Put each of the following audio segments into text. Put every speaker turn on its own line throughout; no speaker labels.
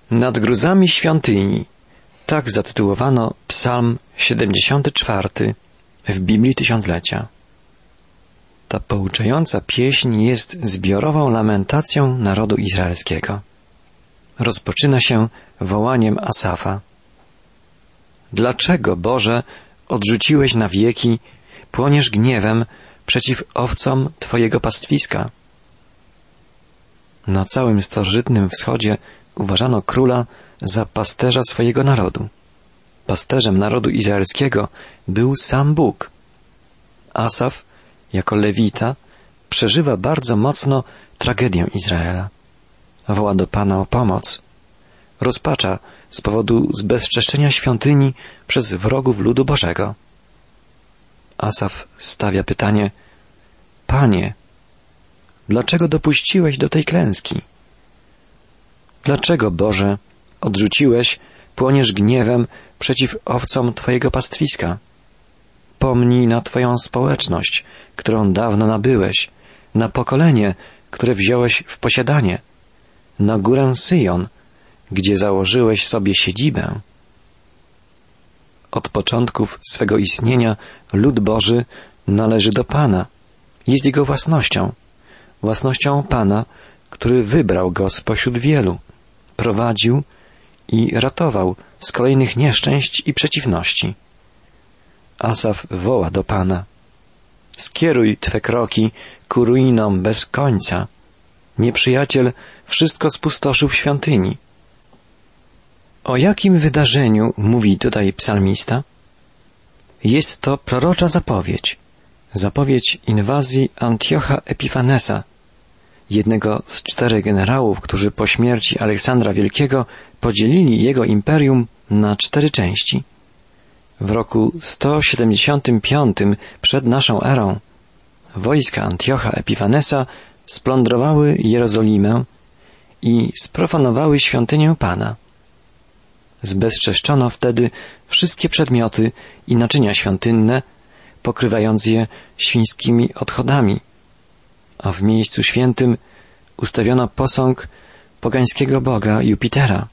Nad gruzami świątyni. Tak zatytułowano Psalm 74 w Biblii Tysiąclecia. Ta pouczająca pieśń jest zbiorową lamentacją narodu izraelskiego. Rozpoczyna się wołaniem Asafa. Dlaczego, Boże, odrzuciłeś na wieki, płoniesz gniewem przeciw owcom Twojego pastwiska? Na całym starożytnym wschodzie uważano króla za pasterza swojego narodu. Pasterzem narodu izraelskiego był sam Bóg. Asaf, jako lewita, przeżywa bardzo mocno tragedię Izraela. Woła do Pana o pomoc. Rozpacza z powodu zbezczeszczenia świątyni przez wrogów ludu Bożego. Asaf stawia pytanie: Panie, dlaczego dopuściłeś do tej klęski? Dlaczego, Boże, odrzuciłeś, płoniesz gniewem przeciw owcom Twojego pastwiska? Pomnij na Twoją społeczność, którą dawno nabyłeś, na pokolenie, które wziąłeś w posiadanie, na górę Syjon, gdzie założyłeś sobie siedzibę. Od początków swego istnienia lud Boży należy do Pana, jest Jego własnością Pana, który wybrał go spośród wielu, prowadził i ratował z kolejnych nieszczęść i przeciwności. Asaf woła do Pana: skieruj Twe kroki ku ruinom bez końca. Nieprzyjaciel wszystko spustoszył w świątyni. O jakim wydarzeniu mówi tutaj psalmista? Jest to prorocza zapowiedź inwazji Antiocha Epifanesa, jednego z 4 generałów, którzy po śmierci Aleksandra Wielkiego podzielili jego imperium na 4 części. W roku 175 przed naszą erą wojska Antiocha Epifanesa splądrowały Jerozolimę i sprofanowały świątynię Pana. Zbezczeszczono wtedy wszystkie przedmioty i naczynia świątynne, pokrywając je świńskimi odchodami, a w miejscu świętym ustawiono posąg pogańskiego boga Jupitera.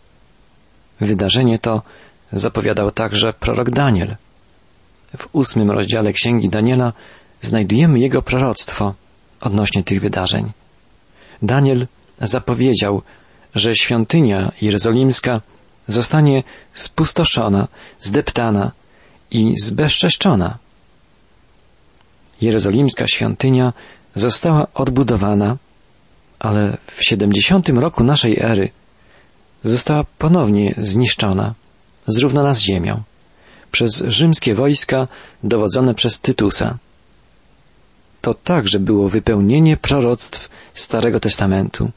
Wydarzenie to zapowiadał także prorok Daniel. W 8 rozdziale Księgi Daniela znajdujemy jego proroctwo odnośnie tych wydarzeń. Daniel zapowiedział, że świątynia jerozolimska zostanie spustoszona, zdeptana i zbezczeszczona. Jerozolimska świątynia została odbudowana, ale w 70 roku naszej ery została ponownie zniszczona, zrównana z ziemią, przez rzymskie wojska dowodzone przez Tytusa. To także było wypełnienie proroctw Starego Testamentu.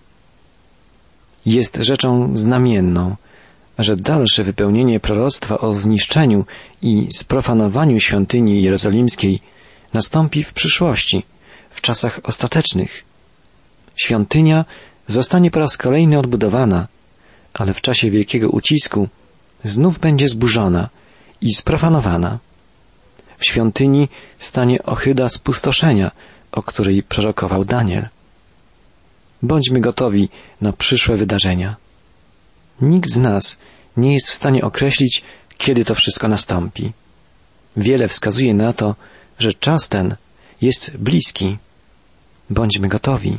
Jest rzeczą znamienną, że dalsze wypełnienie proroctwa o zniszczeniu i sprofanowaniu świątyni jerozolimskiej nastąpi w przyszłości, w czasach ostatecznych. Świątynia zostanie po raz kolejny odbudowana, ale w czasie wielkiego ucisku znów będzie zburzona i sprofanowana. W świątyni stanie ohyda spustoszenia, o której prorokował Daniel. Bądźmy gotowi na przyszłe wydarzenia. Nikt z nas nie jest w stanie określić, kiedy to wszystko nastąpi. Wiele wskazuje na to, że czas ten jest bliski. Bądźmy gotowi.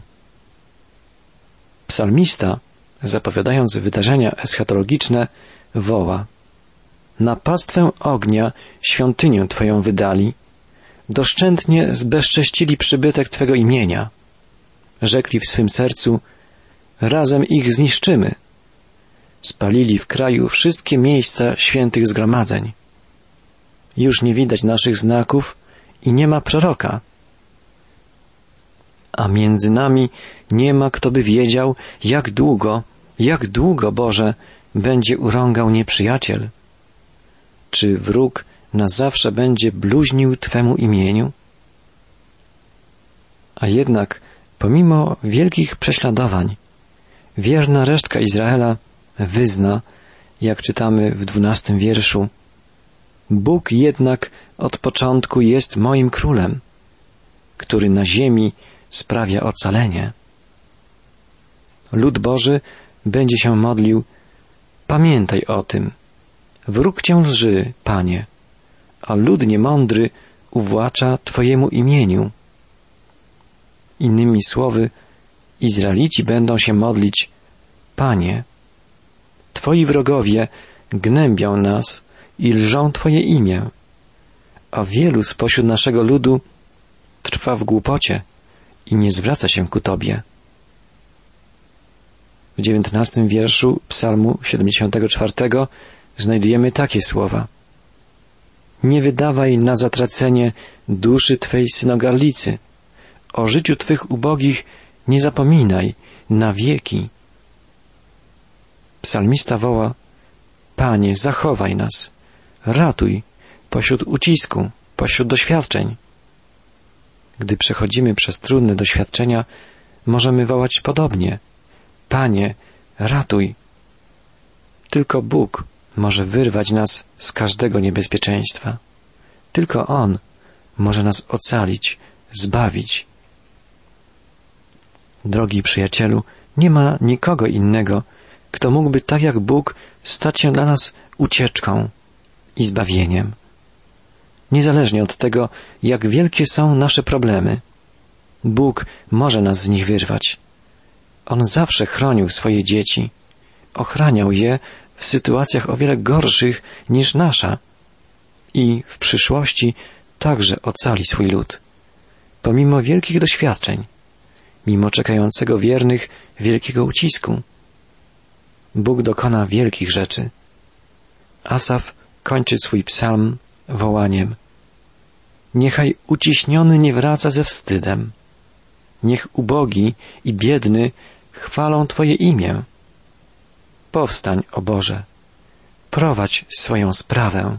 Psalmista, zapowiadając wydarzenia eschatologiczne, woła: na pastwę ognia świątynię Twoją wydali, doszczętnie zbezcześcili przybytek Twego imienia. Rzekli w swym sercu: razem ich zniszczymy. Spalili w kraju wszystkie miejsca świętych zgromadzeń. Już nie widać naszych znaków i nie ma proroka. A między nami nie ma, kto by wiedział, jak długo, Boże, będzie urągał nieprzyjaciel. Czy wróg na zawsze będzie bluźnił Twemu imieniu? A jednak, pomimo wielkich prześladowań, wierna resztka Izraela wyzna, jak czytamy w 12 wierszu: Bóg jednak od początku jest moim królem, który na ziemi sprawia ocalenie. Lud Boży będzie się modlił Pamiętaj o tym. Wróg cię lży, Panie, a lud niemądry uwłacza Twojemu imieniu. Innymi słowy, Izraelici będą się modlić: Panie, Twoi wrogowie gnębią nas i lżą Twoje imię, a wielu spośród naszego ludu trwa w głupocie i nie zwraca się ku Tobie. W 19 wierszu Psalmu 74 znajdujemy takie słowa: Nie wydawaj na zatracenie duszy Twej synogarlicy, o życiu Twych ubogich nie zapominaj na wieki. Psalmista woła: Panie, zachowaj nas, ratuj pośród ucisku, pośród doświadczeń. Gdy przechodzimy przez trudne doświadczenia, możemy wołać podobnie: Panie, ratuj. Tylko Bóg może wyrwać nas z każdego niebezpieczeństwa. Tylko On może nas ocalić, zbawić. Drogi przyjacielu, nie ma nikogo innego, kto mógłby tak jak Bóg stać się dla nas ucieczką i zbawieniem. Niezależnie od tego, jak wielkie są nasze problemy, Bóg może nas z nich wyrwać. On zawsze chronił swoje dzieci, ochraniał je w sytuacjach o wiele gorszych niż nasza i w przyszłości także ocali swój lud. Pomimo wielkich doświadczeń, mimo czekającego wiernych wielkiego ucisku, Bóg dokona wielkich rzeczy. Asaf kończy swój psalm wołaniem: Niechaj uciśniony nie wraca ze wstydem. Niech ubogi i biedny chwalą Twoje imię. Powstań, o Boże, prowadź swoją sprawę.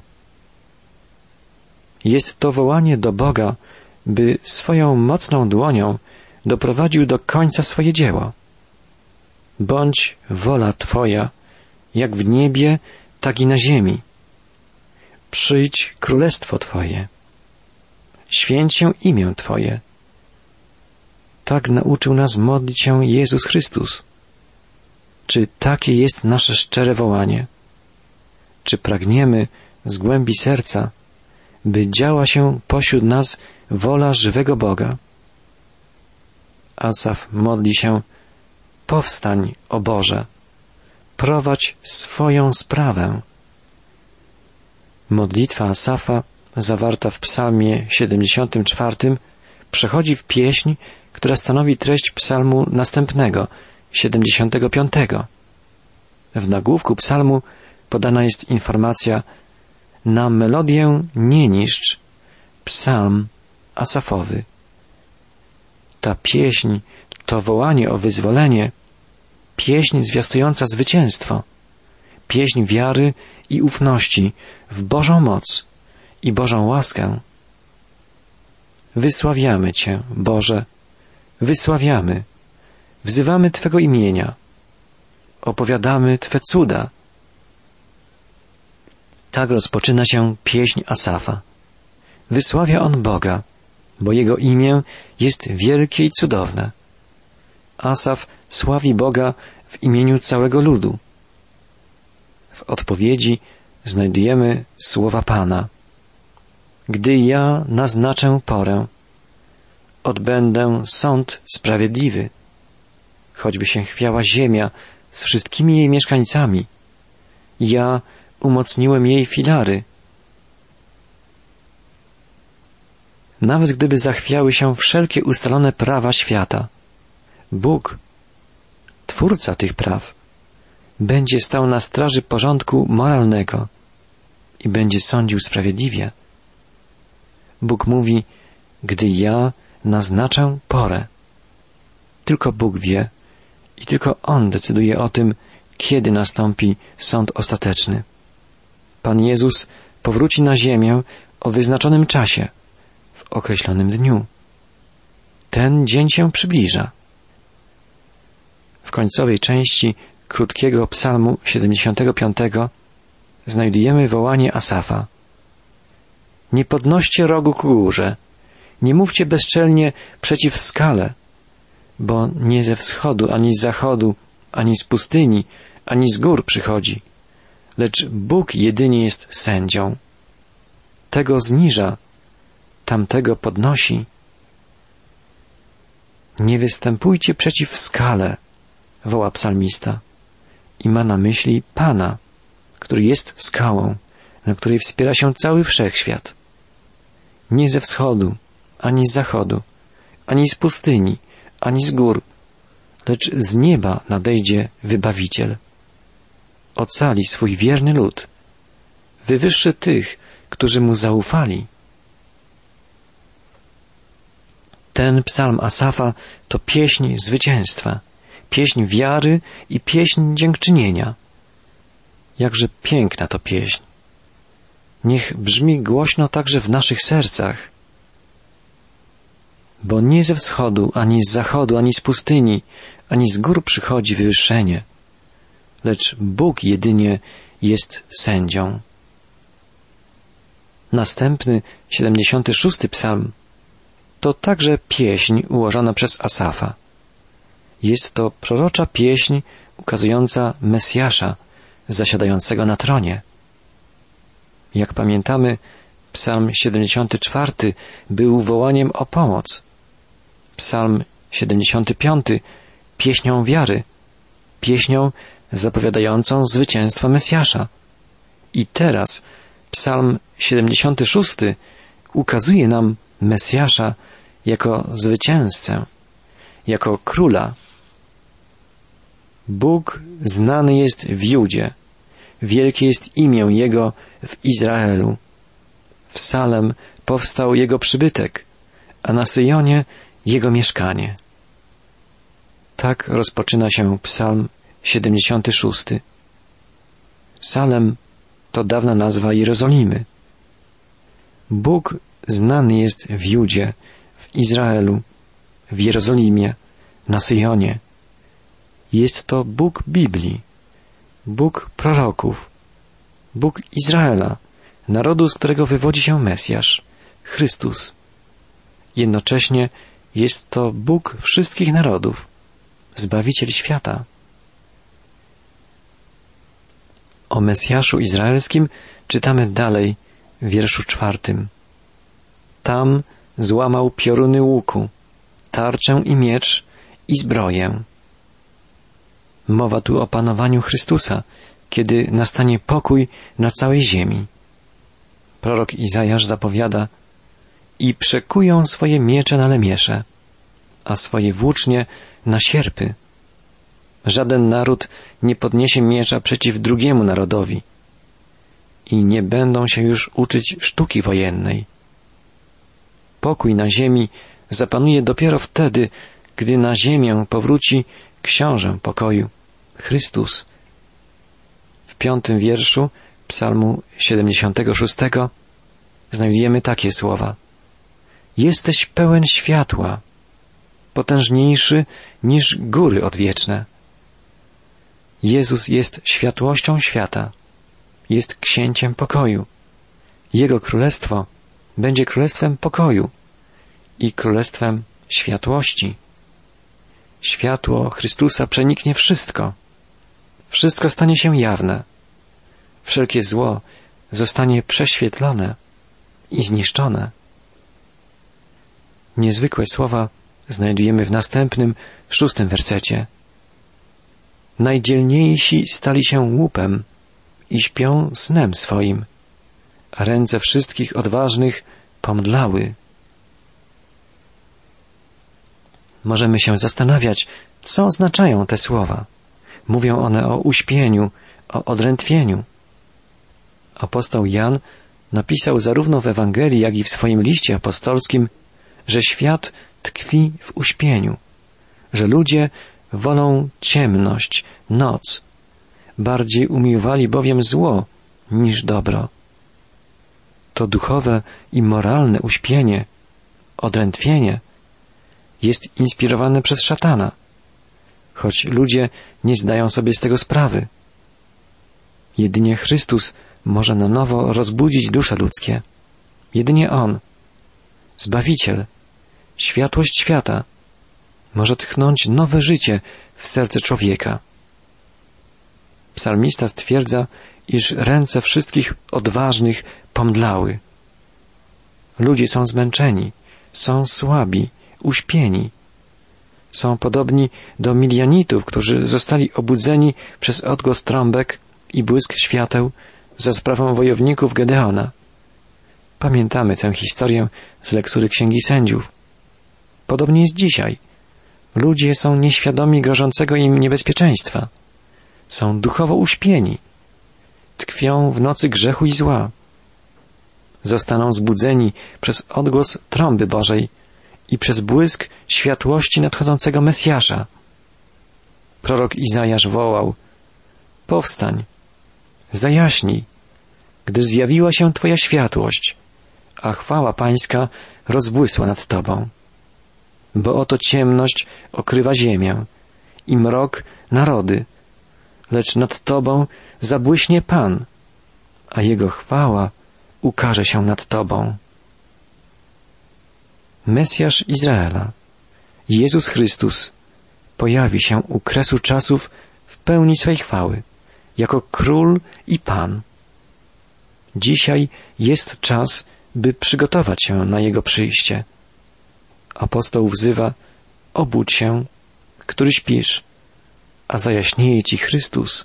Jest to wołanie do Boga, by swoją mocną dłonią doprowadził do końca swoje dzieło. Bądź wola Twoja, jak w niebie, tak i na ziemi. Przyjdź królestwo Twoje. Święć się imię Twoje. Tak nauczył nas modlić się Jezus Chrystus. Czy takie jest nasze szczere wołanie? Czy pragniemy z głębi serca, by działa się pośród nas wola żywego Boga? Asaf modli się: Powstań, o Boże, prowadź swoją sprawę. Modlitwa Asafa, zawarta w psalmie 74, przechodzi w pieśń, która stanowi treść psalmu następnego, 75. W nagłówku psalmu podana jest informacja: na melodię nie niszcz, psalm Asafowy. Ta pieśń to wołanie o wyzwolenie, pieśń zwiastująca zwycięstwo, pieśń wiary i ufności w Bożą moc i Bożą łaskę. Wysławiamy Cię, Boże, wysławiamy, wzywamy Twego imienia, opowiadamy Twe cuda. Tak rozpoczyna się pieśń Asafa. Wysławia on Boga, bo Jego imię jest wielkie i cudowne. Asaf sławi Boga w imieniu całego ludu. W odpowiedzi znajdujemy słowa Pana: Gdy ja naznaczę porę, odbędę sąd sprawiedliwy. Choćby się chwiała ziemia z wszystkimi jej mieszkańcami, ja umocniłem jej filary. Nawet gdyby zachwiały się wszelkie ustalone prawa świata, Bóg, Twórca tych praw, będzie stał na straży porządku moralnego i będzie sądził sprawiedliwie. Bóg mówi: gdy ja naznaczę porę. Tylko Bóg wie i tylko On decyduje o tym, kiedy nastąpi sąd ostateczny. Pan Jezus powróci na ziemię o wyznaczonym czasie, w określonym dniu. Ten dzień się przybliża. W końcowej części krótkiego psalmu 75 znajdujemy wołanie Asafa: nie podnoście rogu ku górze, nie mówcie bezczelnie przeciw skale, bo nie ze wschodu, ani z zachodu, ani z pustyni, ani z gór przychodzi, lecz Bóg jedynie jest sędzią. Tego zniża, tamtego podnosi. Nie występujcie przeciw skale, woła psalmista i ma na myśli Pana, który jest skałą, na której wspiera się cały wszechświat. Nie ze wschodu, ani z zachodu, ani z pustyni, ani z gór, lecz z nieba nadejdzie Wybawiciel. Ocali swój wierny lud, wywyższy tych, którzy mu zaufali. Ten psalm Asafa to pieśń zwycięstwa, pieśń wiary i pieśń dziękczynienia. Jakże piękna to pieśń. Niech brzmi głośno także w naszych sercach. Bo nie ze wschodu, ani z zachodu, ani z pustyni, ani z gór przychodzi wywyższenie, lecz Bóg jedynie jest sędzią. Następny, 76. psalm, to także pieśń ułożona przez Asafa. Jest to prorocza pieśń ukazująca Mesjasza zasiadającego na tronie. Jak pamiętamy, psalm 74 był wołaniem o pomoc. Psalm 75 pieśnią wiary, pieśnią zapowiadającą zwycięstwo Mesjasza. I teraz psalm 76 ukazuje nam Mesjasza jako zwycięzcę, jako króla. Bóg znany jest w Judzie, wielkie jest imię Jego w Izraelu. W Salem powstał Jego przybytek, a na Syjonie Jego mieszkanie. Tak rozpoczyna się psalm 76. Salem to dawna nazwa Jerozolimy. Bóg znany jest w Judzie, w Izraelu, w Jerozolimie, na Syjonie. Jest to Bóg Biblii, Bóg proroków, Bóg Izraela, narodu, z którego wywodzi się Mesjasz, Chrystus. Jednocześnie jest to Bóg wszystkich narodów, Zbawiciel świata. O Mesjaszu izraelskim czytamy dalej w wierszu 4. Tam złamał pioruny łuku, tarczę i miecz i zbroję. Mowa tu o panowaniu Chrystusa, kiedy nastanie pokój na całej ziemi. Prorok Izajasz zapowiada: i przekują swoje miecze na lemiesze, a swoje włócznie na sierpy. Żaden naród nie podniesie miecza przeciw drugiemu narodowi i nie będą się już uczyć sztuki wojennej. Pokój na ziemi zapanuje dopiero wtedy, gdy na ziemię powróci Książę pokoju, Chrystus. W 5. wierszu psalmu 76 znajdujemy takie słowa: jesteś pełen światła, potężniejszy niż góry odwieczne. Jezus jest światłością świata, jest księciem pokoju. Jego królestwo będzie królestwem pokoju i królestwem światłości. Światło Chrystusa przeniknie wszystko. Wszystko stanie się jawne. Wszelkie zło zostanie prześwietlone i zniszczone. Niezwykłe słowa znajdujemy w następnym, 6. wersecie. Najdzielniejsi stali się łupem i śpią snem swoim, a ręce wszystkich odważnych pomdlały. Możemy się zastanawiać, co oznaczają te słowa. Mówią one o uśpieniu, o odrętwieniu. Apostoł Jan napisał zarówno w Ewangelii, jak i w swoim liście apostolskim, że świat tkwi w uśpieniu, że ludzie wolą ciemność, noc, bardziej umiłowali bowiem zło niż dobro. To duchowe i moralne uśpienie, odrętwienie jest inspirowane przez szatana, choć ludzie nie zdają sobie z tego sprawy. Jedynie Chrystus może na nowo rozbudzić dusze ludzkie. Jedynie On, Zbawiciel, światłość świata, może tchnąć nowe życie w serce człowieka. Psalmista stwierdza, iż ręce wszystkich odważnych pomdlały. Ludzie są zmęczeni, są słabi, uśpieni. Są podobni do Midianitów, którzy zostali obudzeni przez odgłos trąbek i błysk świateł za sprawą wojowników Gedeona. Pamiętamy tę historię z lektury Księgi Sędziów. Podobnie jest dzisiaj. Ludzie są nieświadomi grożącego im niebezpieczeństwa. Są duchowo uśpieni. Tkwią w nocy grzechu i zła. Zostaną zbudzeni przez odgłos trąby Bożej i przez błysk światłości nadchodzącego Mesjasza. Prorok Izajasz wołał: powstań, zajaśnij, gdyż zjawiła się Twoja światłość, a chwała Pańska rozbłysła nad Tobą. Bo oto ciemność okrywa ziemię i mrok narody, lecz nad Tobą zabłyśnie Pan, a Jego chwała ukaże się nad Tobą. Mesjasz Izraela, Jezus Chrystus, pojawi się u kresu czasów w pełni swej chwały, jako Król i Pan. Dzisiaj jest czas, by przygotować się na Jego przyjście. Apostoł wzywa: obudź się, który śpisz, a zajaśnieje Ci Chrystus.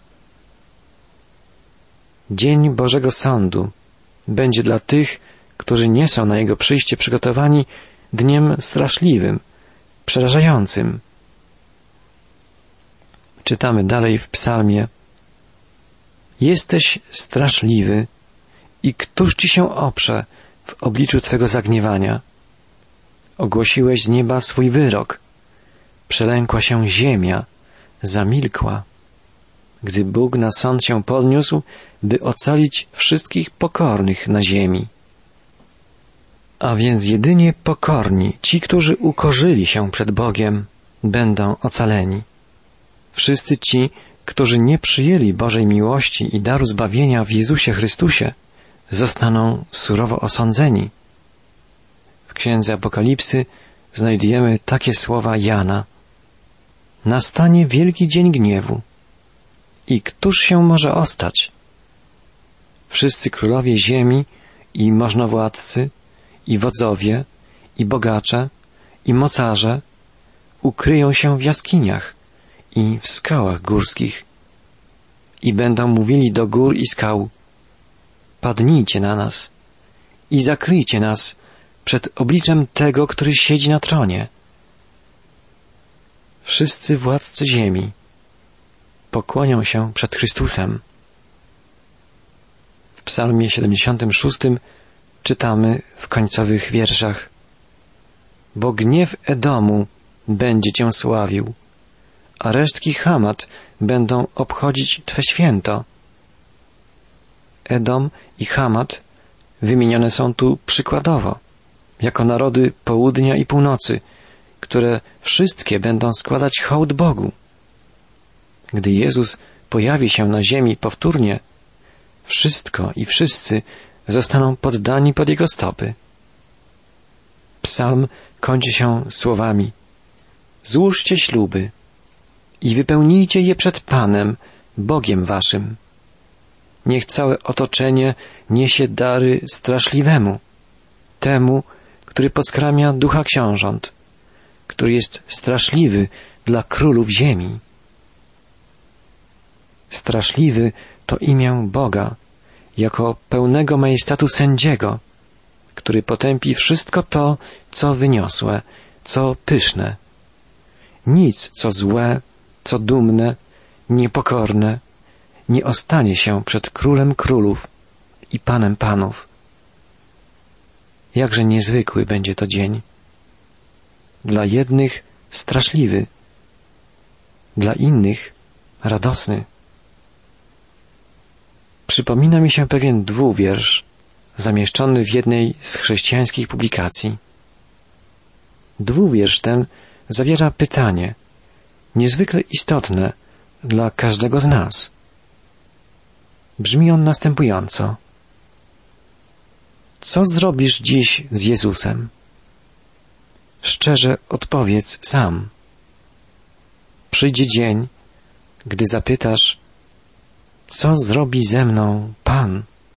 Dzień Bożego Sądu będzie dla tych, którzy nie są na Jego przyjście przygotowani, dniem straszliwym, przerażającym. Czytamy dalej w psalmie: jesteś straszliwy i któż Ci się oprze w obliczu Twego zagniewania? Ogłosiłeś z nieba swój wyrok. Przelękła się ziemia, zamilkła. Gdy Bóg na sąd się podniósł, by ocalić wszystkich pokornych na ziemi. A więc jedynie pokorni, ci, którzy ukorzyli się przed Bogiem, będą ocaleni. Wszyscy ci, którzy nie przyjęli Bożej miłości i daru zbawienia w Jezusie Chrystusie, zostaną surowo osądzeni. W Księdze Apokalipsy znajdujemy takie słowa Jana: nastanie wielki dzień gniewu. I któż się może ostać? Wszyscy królowie ziemi i możnowładcy, i wodzowie, i bogacze, i mocarze ukryją się w jaskiniach i w skałach górskich i będą mówili do gór i skał: padnijcie na nas i zakryjcie nas przed obliczem tego, który siedzi na tronie. Wszyscy władcy ziemi pokłonią się przed Chrystusem. W psalmie 76 czytamy w końcowych wierszach: bo gniew Edomu będzie Cię sławił, a resztki Hamat będą obchodzić Twe święto. Edom i Hamat wymienione są tu przykładowo, jako narody południa i północy, które wszystkie będą składać hołd Bogu. Gdy Jezus pojawi się na ziemi powtórnie, wszystko i wszyscy zostaną poddani pod Jego stopy. Psalm kończy się słowami: złóżcie śluby i wypełnijcie je przed Panem, Bogiem waszym. Niech całe otoczenie niesie dary straszliwemu, temu, który poskramia ducha książąt, który jest straszliwy dla królów ziemi. Straszliwy to imię Boga, jako pełnego majestatu sędziego, który potępi wszystko to, co wyniosłe, co pyszne. Nic, co złe, co dumne, niepokorne, nie ostanie się przed Królem Królów i Panem Panów. Jakże niezwykły będzie to dzień. Dla jednych straszliwy, dla innych radosny. Przypomina mi się pewien dwuwiersz zamieszczony w jednej z chrześcijańskich publikacji. Dwuwiersz ten zawiera pytanie, niezwykle istotne dla każdego z nas. Brzmi on następująco: co zrobisz dziś z Jezusem? Szczerze odpowiedz sam. Przyjdzie dzień, gdy zapytasz: Co zrobi ze mną Pan?